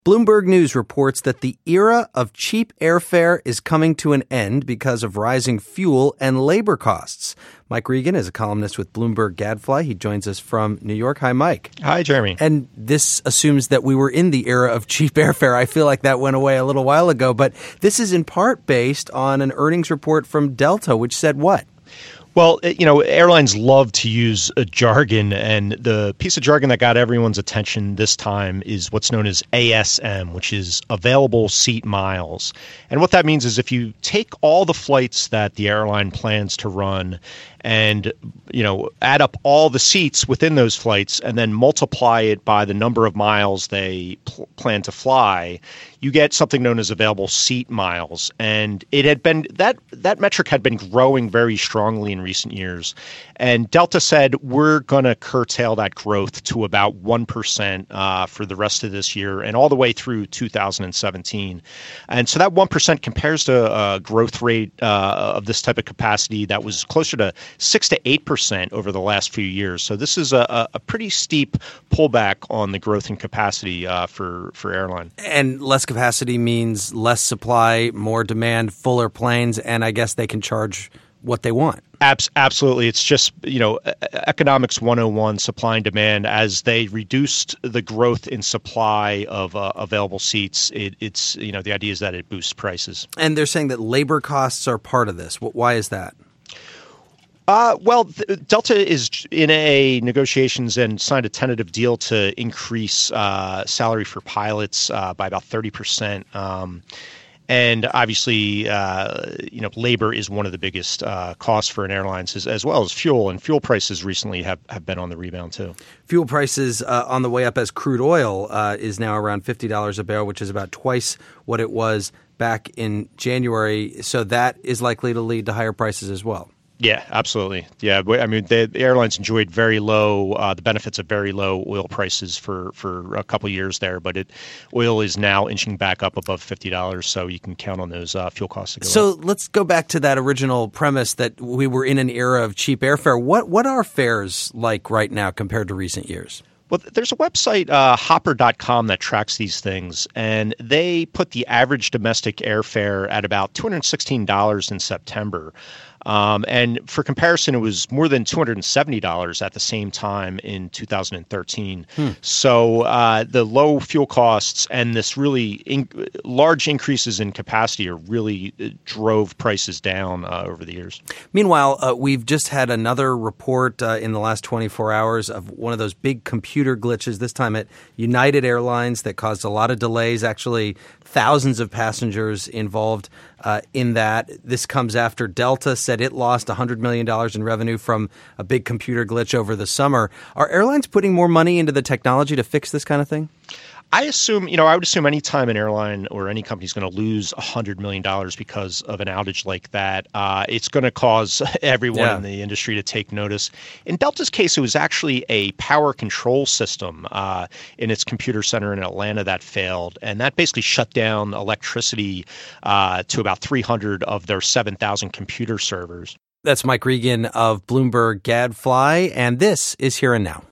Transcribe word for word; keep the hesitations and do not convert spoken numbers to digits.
Bloomberg News reports that the era of cheap airfare is coming to an end because of rising fuel and labor costs. Mike Regan is a columnist with Bloomberg Gadfly. He joins us from New York. Hi, Mike. Hi, Jeremy. And this assumes that we were in the era of cheap airfare. I feel like that went away a little while ago, but this is in part based on an earnings report from Delta, which said what? Well, you know, airlines love to use a jargon, and the piece of jargon that got everyone's attention this time is what's known as A S M, which is available seat miles. And what that means is if you take all the flights that the airline plans to run and, you know, add up all the seats within those flights and then multiply it by the number of miles they pl- plan to fly, you get something known as available seat miles. And it had been that that metric had been growing very strongly in recent years. And Delta said, we're going to curtail that growth to about one percent uh, for the rest of this year and all the way through two thousand seventeen. And so that one percent compares to a growth rate uh, of this type of capacity that was closer to six to eight percent over the last few years. So this is a, a pretty steep pullback on the growth in capacity uh, for, for airline. And less capacity means less supply, more demand, fuller planes, and I guess they can charge what they want. Abs- absolutely. It's just, you know, economics one oh one, supply and demand. As they reduced the growth in supply of uh, available seats, it, it's, you know, the idea is that it boosts prices. And they're saying that labor costs are part of this. Why is that? Uh, well, th- Delta is in a negotiations and signed a tentative deal to increase uh, salary for pilots uh, by about thirty percent. Um, and obviously, uh, you know, labor is one of the biggest uh, costs for an airlines, as, as well as fuel. And fuel prices recently have, have been on the rebound, too. Fuel prices uh, on the way up as crude oil uh, is now around fifty dollars a barrel, which is about twice what it was back in January. So that is likely to lead to higher prices as well. Yeah, absolutely. Yeah, I mean, the, the airlines enjoyed very low, uh, the benefits of very low oil prices for, for a couple of years there, but it oil is now inching back up above fifty dollars, so you can count on those uh, fuel costs to go so up. So let's go back to that original premise that we were in an era of cheap airfare. What what are fares like right now compared to recent years? Well, there's a website, uh, hopper dot com, that tracks these things, and they put the average domestic airfare at about two hundred sixteen dollars in September. Um, and for comparison, it was more than two hundred seventy dollars at the same time in two thousand thirteen. Hmm. So uh, the low fuel costs and this really in- large increases in capacity are really uh, drove prices down uh, over the years. Meanwhile, uh, we've just had another report uh, in the last twenty-four hours of one of those big computer glitches, this time at United Airlines, that caused a lot of delays, actually thousands of passengers involved uh, in that. This comes after Delta said it lost one hundred million dollars in revenue from a big computer glitch over the summer. Are airlines putting more money into the technology to fix this kind of thing? I assume, you know, I would assume any time an airline or any company is going to lose one hundred million dollars because of an outage like that, uh, it's going to cause everyone yeah. in the industry to take notice. In Delta's case, it was actually a power control system uh, in its computer center in Atlanta that failed. And that basically shut down electricity uh, to about three hundred of their seven thousand computer servers. That's Mike Regan of Bloomberg Gadfly, and this is Here and Now.